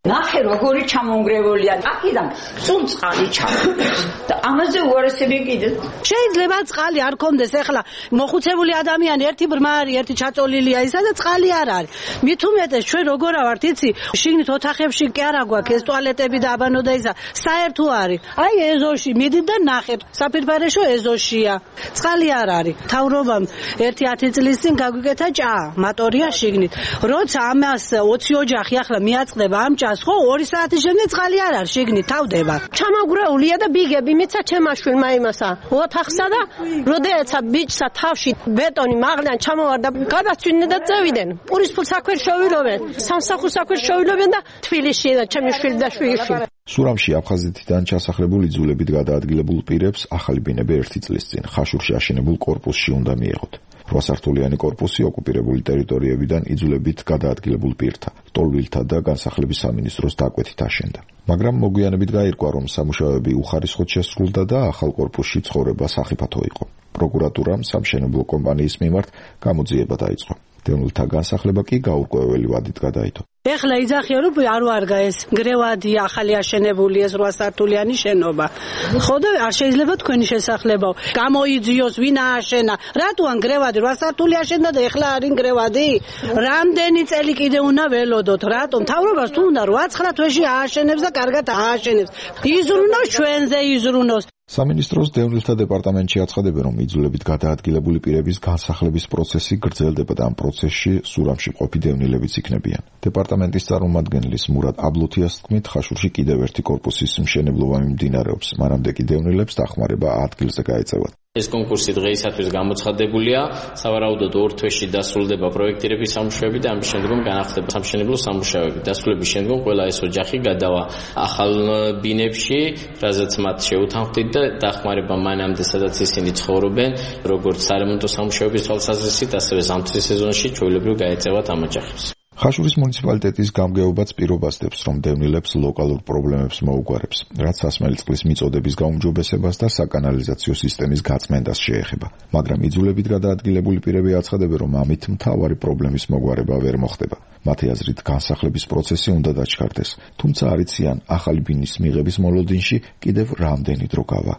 ნახე როგორი ჩამონგრეულია აქედან სულ წყალი ჩამოგვეს და ამაზე უარესები კიდე შეიძლება წყალი არ კონდეს ეხლა მოხუცებული ადამიანი ერთი ბრმა არის ერთი ჩაწოლილია ისა და წყალი არ არის მით უმეტეს ჩვენ როგორ ავართ იცი შიგნით ოთახებში კი არა გვაქვს ეს ტუალეტები და აბანო და ისა საერთო არის აი ეზოში მიდით და ნახეთ საფირფარეშო ეზოშია წყალი არ არის თავრობამ 1-10 წლის წინ გაგვიკეთა ჭა მატორია შიგნით როცა ამას 20 ოჯახი ახლა მიაწყდება ამ ჭას ხო 2 საათის შემდეგ წყალი არ არის შიგნით თავდება ჩამოგრეულია და ბიგები მიცა ჩემმა შვილმა იმასა ოთახსა და როდეცა ბიჭსა თავში ბეტონი მაღლიდან ჩამოვარდა გადაცვიდნენ და წევიდნენ პურის ფულს აქვე შევირობენ სამსახურს აქვე შევირობენ და თბილისში და ჩემი შვილი და შვილიშვილი სურამში აფხაზეთიდან ჩასახლებულ იძულებით გადაადგილებულ პირებს ახალი ბინები 1 წლის წინ ხაშურში აშენებულ კორპუსში უნდა მიეღოთ 8 სართულიანი კორპუსი ოკუპირებული ტერიტორიებიდან იძულებით გადაადგილებულ პირთა, ტოლვილთა და განსახლების სამინისტროს დაკვეთით აშენდა. მაგრამ მოგვიანებით გაირკვა, რომ სამუშაოები უხარისხოდ შესრულდა და ახალ კორპუსში ცხოვრება სახიფათო იყო. პროკურატურამ სამშენებლო კომპანიის მიმართ გამოძიება დაიწყო. დევნილთა განსახლება კი გაურკვეველი ვადით გადაიდო. ეხლა იძახია რომ არ ვარგა ეს გრევადია ახალი აშენებული ეს 8 სართულიანი შენობა. ხო და არ შეიძლება თქვენი შესახლებაო. გამოიძიოს ვინ ააშენა. რატოან გრევადი 8 სართული აშენდა და ეხლა არის გრევადი? რამდენი წელი კიდე უნდა ველოდოთ? რატომ? თავრობას თუ უნდა 8-9 თვეში ააშენებს და კარგად ააშენებს. იზრუნოს ჩვენზე იზრუნოს. სამინისტროს დევნილთა დეპარტამენტში აცხადებენ, რომ იძულებით გადაადგილებული პირების განსახლების პროცესი გრძელდება და ამ პროცესში სურამში ყოფი დევნილებიც იქნებიან. დეპარტამენტის წარმომადგენლის მურატ აბლუთიას თქმით, ხაშურში კიდევ ერთი კორპუსის მშენებლობა მიმდინარეობს, მანამდე კი დევნილებს დახმარება ადგილზე გაეწევათ. ეს კონკურსი დღეისათვის გამოცხადებულია, სავარაუდოდ 2 თვეში დასრულდება პროექტირების სამუშაოები და ამის შემდგომ განახლდება სამშენებლო სამუშაოები. დასრულების შემდგომ ყველა ეს ოჯახი გადავა ახალ ბინებში, რაზეც მათ შეუთანხმდით და დახმარება მანამდე, სადაც ისინი ცხოვრობენ, როგორც სარემონტო სამუშაოების თვალსაზრისით, ასევე ზამთრის სეზონში ჩვეულებრივ გაეწევათ ამ ოჯახებს. ხაშურის მუნიციპალიტეტის გამგეობაც პირობას დებს, რომ დევნილებს ლოკალურ პრობლემებს მოუგვარებს, რაც სასმელი წყლის მიწოდების გაუმჯობესებას და საკანალიზაციო სისტემის გაწმენდას შეეხება. მაგრამ იძულებით გადაადგილებული პირები აცხადებენ, რომ ამით მთავარი პრობლემის მოგვარება ვერ მოხდება. მათი აზრით, განსახლების პროცესი უნდა დაჩქარდეს, თუმცა არ იციან ახალი ბინის მიღების მოლოდინში კიდევ რამდენი დრო გავა.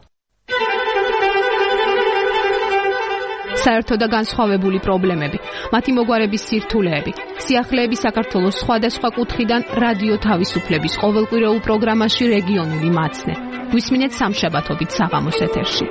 საერთო და განსხვავებული პრობლემები, მათი მოგვარების სირთულეები, სიახლეები საქართველოს სხვადასხვა კუთხიდან რადიო თავისუფლების ყოველკვირეულ პროგრამაში რეგიონული მაცნე. გვისმინეთ სამშაბათობით საღამოს ეთერში.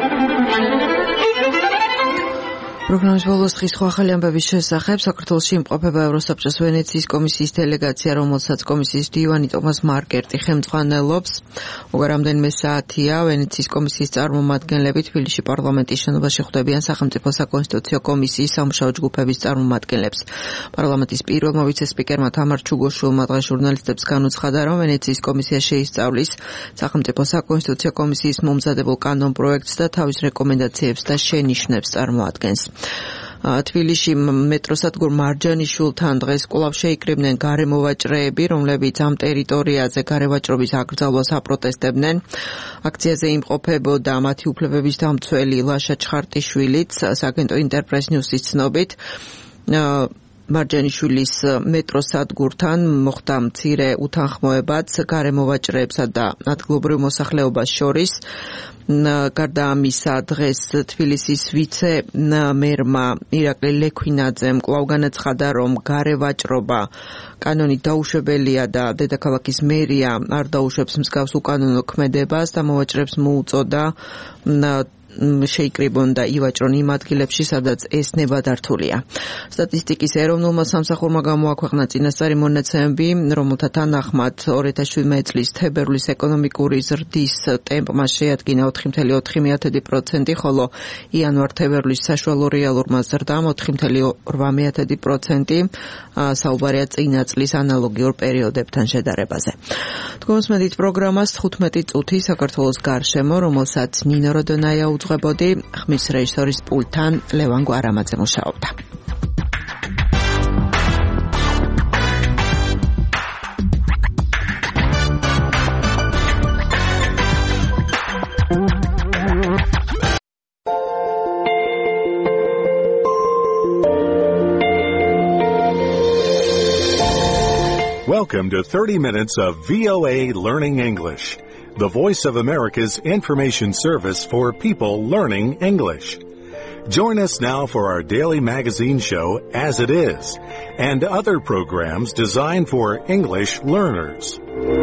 პროგრამის ბოლოს დღის სხვა ახალი ამბების შესახებ საქართველოში იმყოფება ევროსაბჭოს ვენეციის კომისიის დელეგაცია, რომელსაც კომისიის მდივანი ტომას მარკერტი ხელმძღვანელობს. უკვე რამდენიმე საათია ვენეციის კომისიის წარმომადგენლები თბილისში პარლამენტის შენობაში ხვდებიან სახელმწიფო საკონსტიტუციო კომისიის სამუშაო ჯგუფების წარმომადგენლებს. პარლამენტის პირველმა ვიცე-სპიკერმა თამარ ჩუგოშვილმა დღეს ჟურნალისტებს განუცხადა, რომ ვენეციის კომისია შეისწავლის სახელმწიფო საკონსტიტუციო კომისიის მომზადებულ კანონპროექტს და თავის რეკომენდაციებს და შენიშვნებს წარმოადგენს. თბილისში მეტროსადგურ მარჯანიშვილთან დღეს კვლავ შეიკრიბნენ გარემოვაჭრეები, რომლებიც ამ ტერიტორიაზე გარევაჭრობის აკრძალვას აპროტესტებდნენ. აქციაზე იმყოფებოდა მათი უფლებების დამცველი ლაშა ჩხარტიშვილიც, სააგენტო ინტერპრეს ნიუსის ცნობით. მარჯანიშვილის მეტროსადგურთან მოხდა მცირე უთანხმოებაც გარემოვაჭრეებსა და ადგილობრივ მოსახლეობას შორის. გარდა ამისა, დღეს თბილისის ვიცე-მერმა ირაკლი ლექვინაძემ კვლავ განაცხადა, რომ გარევაჭრობა კანონით დაუშვებელია და დედაქალაქის მერია არ დაუშვებს მსგავს უკანონო ქმედებას და მოვაჭრებს მოუწოდა შეიკრიბონ და ივაჭრონ იმ ადგილებში, სადაც ეს ნებადართულია. სტატისტიკის ეროვნულმა სამსახურმა გამოაქვეყნა წინასწარი მონაცემები, რომელთა თანახმად 2017 წლის თებერვლის ეკონომიკური ზრდის ტემპმა შეადგინა 4,4%, ხოლო იანვარ-თებერვლის საშუალო რეალურმა ზრდამ 4,8%, საუბარია წინა წლის ანალოგიურ პერიოდებთან შედარებაზე. თქვენს მედით პროგრამას 15 წუთი საქართველოს გარშემო, რომელსაც ნინო როდონაია უძღვებოდი, ხმის რეჟისორის პულტთან ლევან გვარამაძე მუშაობდა. Welcome to 30 minutes of VOA Learning English, the Voice of America's information service for people learning English. Join us now for our daily magazine show, As It Is, and other programs designed for English learners.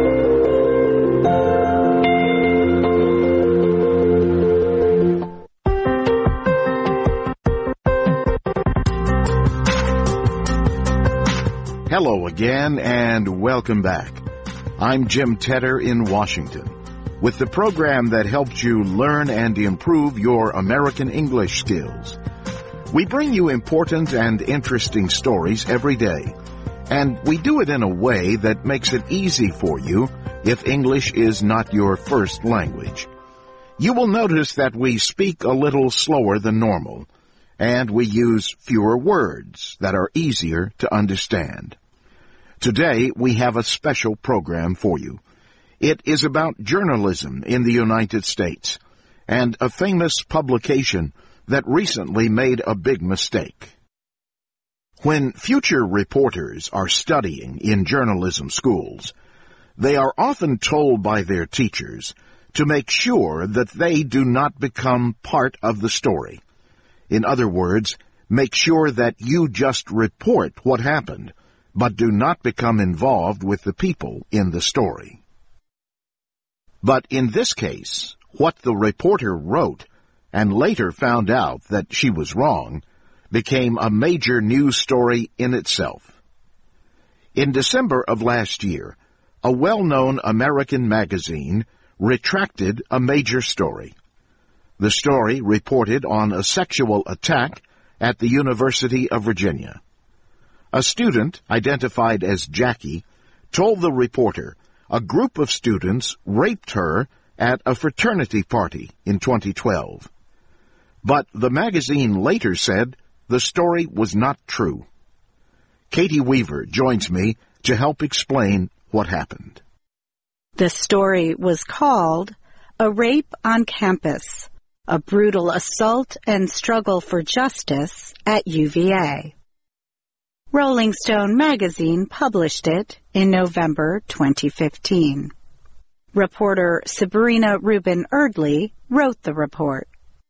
Hello again and welcome back. I'm Jim Tedder in Washington with the program that helps you learn and improve your American English skills. We bring you important and interesting stories every day, and we do it in a way that makes it easy for you if English is not your first language. You will notice that we speak a little slower than normal, and we use fewer words that are easier to understand. Today, we have a special program for you. It is about journalism in the United States and a famous publication that recently made a big mistake. When future reporters are studying in journalism schools, they are often told by their teachers to make sure that they do not become part of the story. In other words, make sure that you just report what happened, but do not become involved with the people in the story. But in this case, what the reporter wrote, and later found out that she was wrong, became a major news story in itself. In December of last year, a well-known American magazine retracted a major story. The story reported on a sexual attack at the University of Virginia. A student, identified as Jackie, told the reporter a group of students raped her at a fraternity party in 2012. But the magazine later said the story was not true. Katie Weaver joins me to help explain what happened. The story was called A Rape on Campus, a Brutal Assault and Struggle for Justice at UVA. Rolling Stone magazine published it in November 2015. Reporter Sabrina Rubin Erdley wrote the report.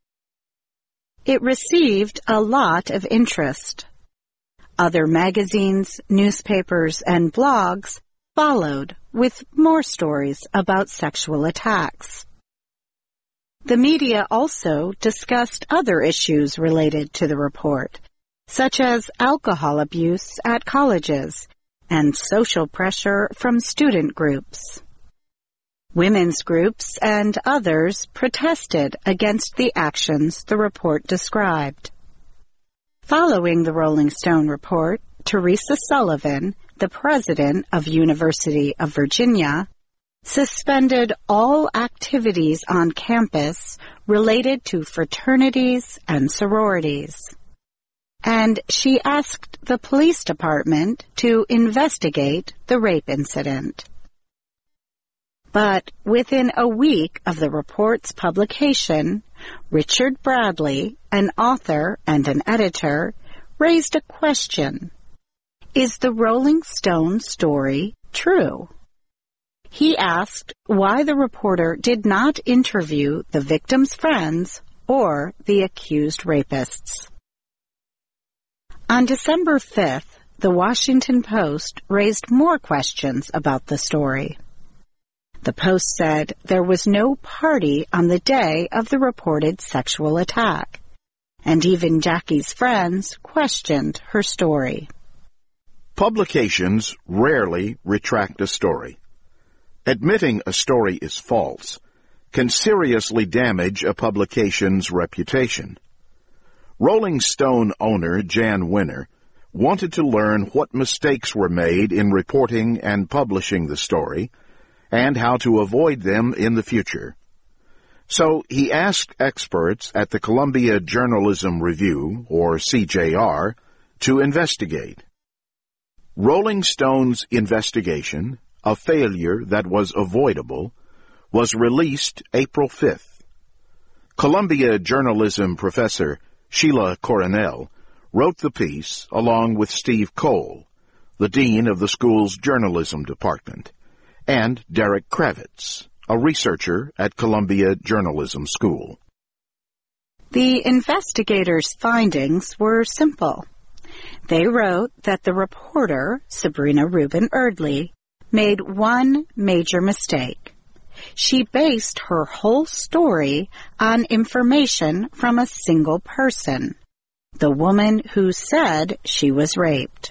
It received a lot of interest. Other magazines, newspapers, and blogs followed with more stories about sexual attacks. The media also discussed other issues related to the report, such as alcohol abuse at colleges and social pressure from student groups. Women's groups and others protested against the actions the report described. Following the Rolling Stone report, Teresa Sullivan, the president of University of Virginia, suspended all activities on campus related to fraternities and sororities. And she asked the police department to investigate the rape incident. But within a week of the report's publication, Richard Bradley, an author and an editor, raised a question. Is the Rolling Stone story true? He asked why the reporter did not interview the victim's friends or the accused rapists. On December 5th, the Washington Post raised more questions about the story. The Post said there was no party on the day of the reported sexual attack, and even Jackie's friends questioned her story. Publications rarely retract a story. Admitting a story is false can seriously damage a publication's reputation. Rolling Stone owner Jan Winner wanted to learn what mistakes were made in reporting and publishing the story and how to avoid them in the future. So he asked experts at the Columbia Journalism Review, or CJR, to investigate. Rolling Stone's investigation, a failure that was avoidable, was released April 5th. Columbia journalism professor Sheila Coronel wrote the piece along with Steve Cole, the dean of the school's journalism department, and Derek Kravitz, a researcher at Columbia Journalism School. The investigators' findings were simple. They wrote that the reporter, Sabrina Rubin Erdely, made one major mistake. She based her whole story on information from a single person, the woman who said she was raped.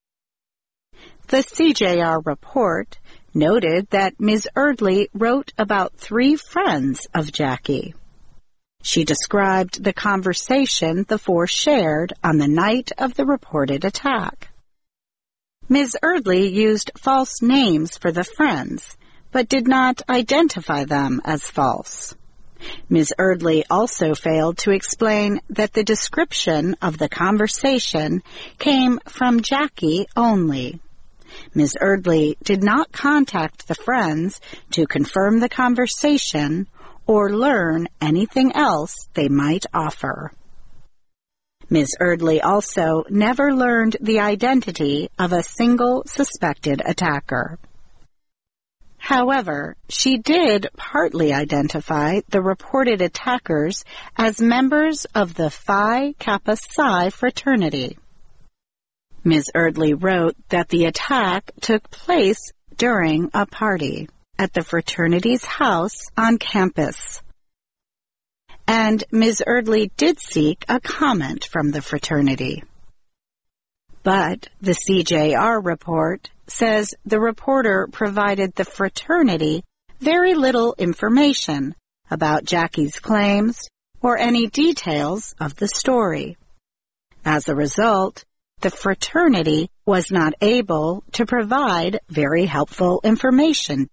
The CJR report noted that Ms. Erdely wrote about 3 friends of Jackie. She described the conversation the 4 shared on the night of the reported attack. Ms. Erdely used false names for the friends, but did not identify them as false. Ms. Erdely also failed to explain that the description of the conversation came from Jackie only. Ms. Erdely did not contact the friends to confirm the conversation or learn anything else they might offer. Ms. Erdely also never learned the identity of a single suspected attacker. However, she did partly identify the reported attackers as members of the Phi Kappa Psi fraternity. Ms. Erdely wrote that the attack took place during a party at the fraternity's house on campus. And Ms. Erdely did seek a comment from the fraternity. But the CJR report says the reporter provided the fraternity very little information about Jackie's claims or any details of the story. As a result, the fraternity was not able to provide very helpful information.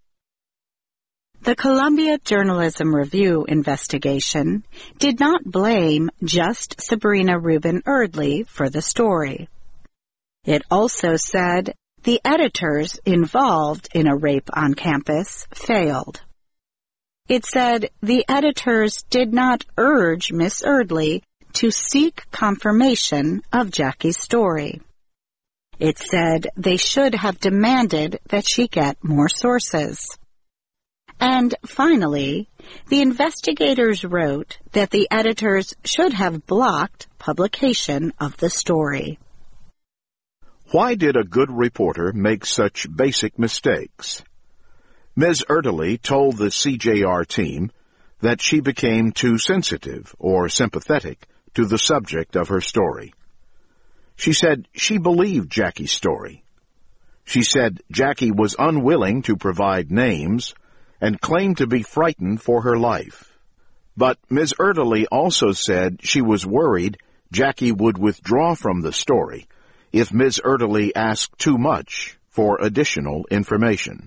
The Columbia Journalism Review investigation did not blame just Sabrina Rubin Erdely for the story. It also said the editors involved in a rape on campus failed. It said the editors did not urge Miss Erdely to seek confirmation of Jackie's story. It said they should have demanded that she get more sources. And finally, the investigators wrote that the editors should have blocked publication of the story. Why did a good reporter make such basic mistakes? Ms. Erdely told the CJR team that she became too sensitive or sympathetic to the subject of her story. She said she believed Jackie's story. She said Jackie was unwilling to provide names and claimed to be frightened for her life. But Ms. Erdely also said she was worried Jackie would withdraw from the story if Ms. Erdely asked too much for additional information.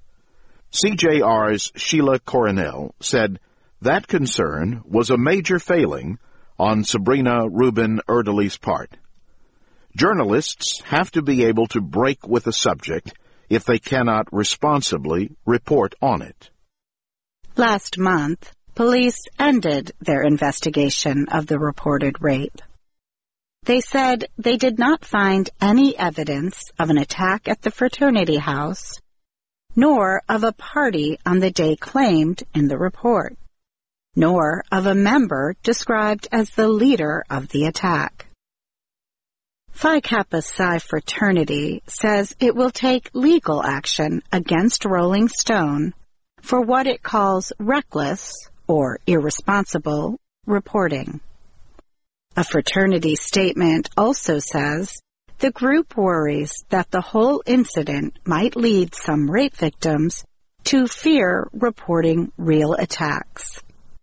CJR's Sheila Coronel said that concern was a major failing on Sabrina Rubin Erdely's part. Journalists have to be able to break with a subject if they cannot responsibly report on it. Last month, police ended their investigation of the reported rape. They said they did not find any evidence of an attack at the fraternity house, nor of a party on the day claimed in the report, nor of a member described as the leader of the attack. Phi Kappa Psi fraternity says it will take legal action against Rolling Stone for what it calls reckless or irresponsible reporting. A fraternity statement also says the group worries that the whole incident might lead some rape victims to fear reporting real attacks.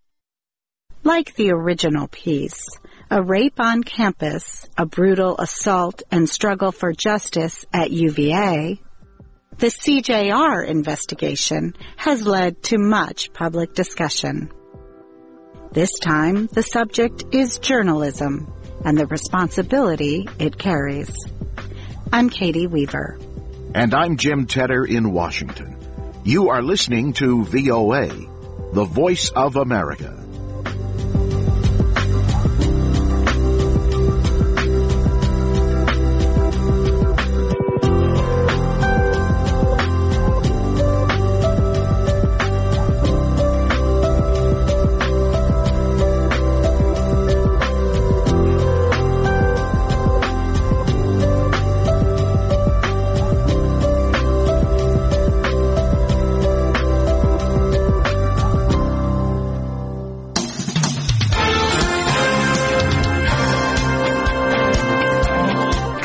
Like the original piece, A Rape on Campus, A Brutal Assault and Struggle for Justice at UVA, the CJR investigation has led to much public discussion. This time, the subject is journalism and the responsibility it carries. I'm Katie Weaver. And I'm Jim Tedder in Washington. You are listening to VOA, the Voice of America.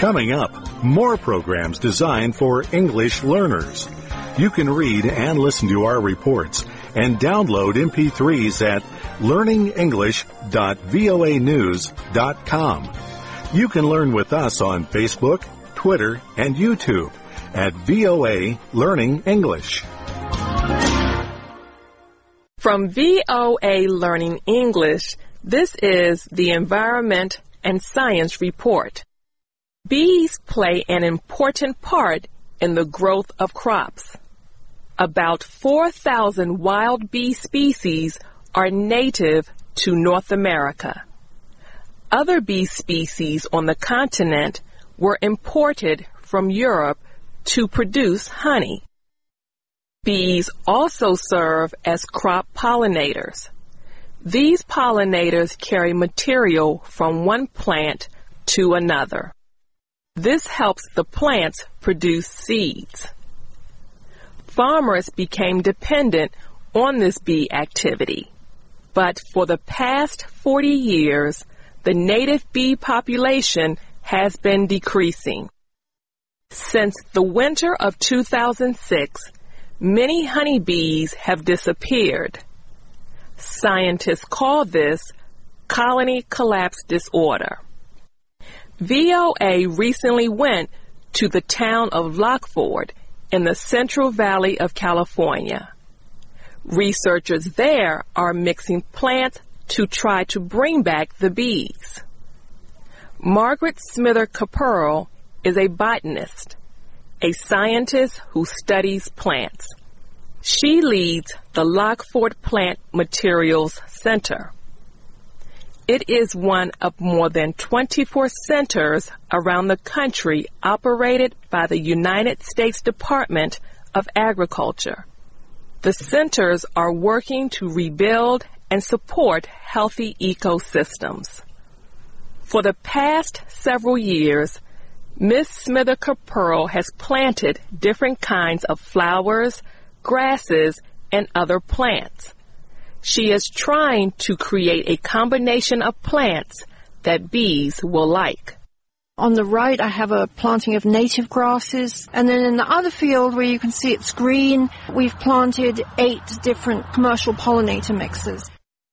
Coming up, more programs designed for English learners. You can read and listen to our reports and download MP3s at learningenglish.voanews.com. You can learn with us on Facebook, Twitter, and YouTube at VOA Learning English. From VOA Learning English, this is the Environment and Science Report. Bees play an important part in the growth of crops. About 4,000 wild bee species are native to North America. Other bee species on the continent were imported from Europe to produce honey. Bees also serve as crop pollinators. These pollinators carry material from one plant to another. This helps the plants produce seeds. Farmers became dependent on this bee activity, but for the past 40 years, the native bee population has been decreasing. Since the winter of 2006, many honeybees have disappeared. Scientists call this colony collapse disorder. VOA recently went to the town of Lockford in the Central Valley of California. Researchers there are mixing plants to try to bring back the bees. Margaret Smither Caperl is a botanist, a scientist who studies plants. She leads the Lockford Plant Materials Center. It is one of more than 24 centers around the country operated by the United States Department of Agriculture. The centers are working to rebuild and support healthy ecosystems. For the past several years, Ms. Smither Caperl has planted different kinds of flowers, grasses, and other plants. She is trying to create a combination of plants that bees will like. On the right, I have a planting of native grasses. And then in the other field where you can see it's green, we've planted 8 different commercial pollinator mixes.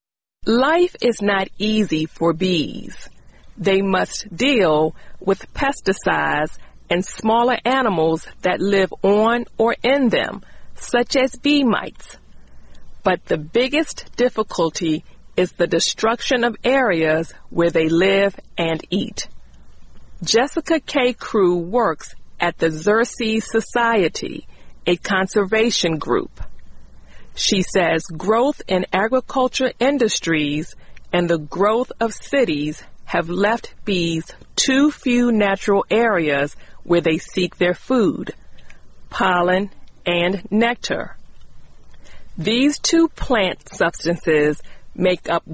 Life is not easy for bees. They must deal with pesticides and smaller animals that live on or in them, such as bee mites. But the biggest difficulty is the destruction of areas where they live and eat. Jessica K. Crew works at the Xerces Society, a conservation group. She says growth in agriculture industries and the growth of cities have left bees too few natural areas where they seek their food, pollen, and nectar. These 2 plant substances make up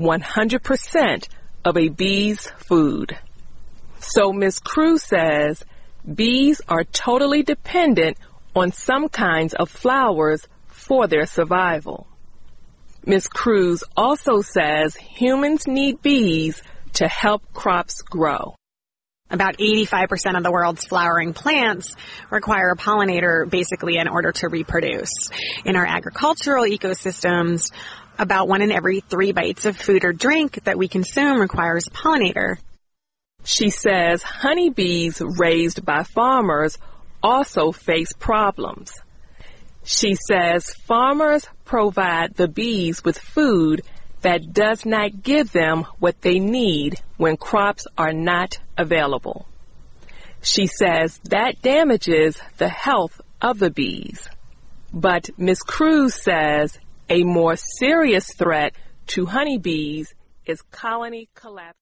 100% of a bee's food. So Ms. Crew says bees are totally dependent on some kinds of flowers for their survival. Ms. Crews also says humans need bees to help crops grow. About 85% of the world's flowering plants require a pollinator basically in order to reproduce. In our agricultural ecosystems, about 1 in every 3 bites of food or drink that we consume requires a pollinator. She says honeybees raised by farmers also face problems. She says farmers provide the bees with food that does not give them what they need when crops are not available. She says that damages the health of the bees. But Ms. Cruz says a more serious threat to honeybees is colony collapse.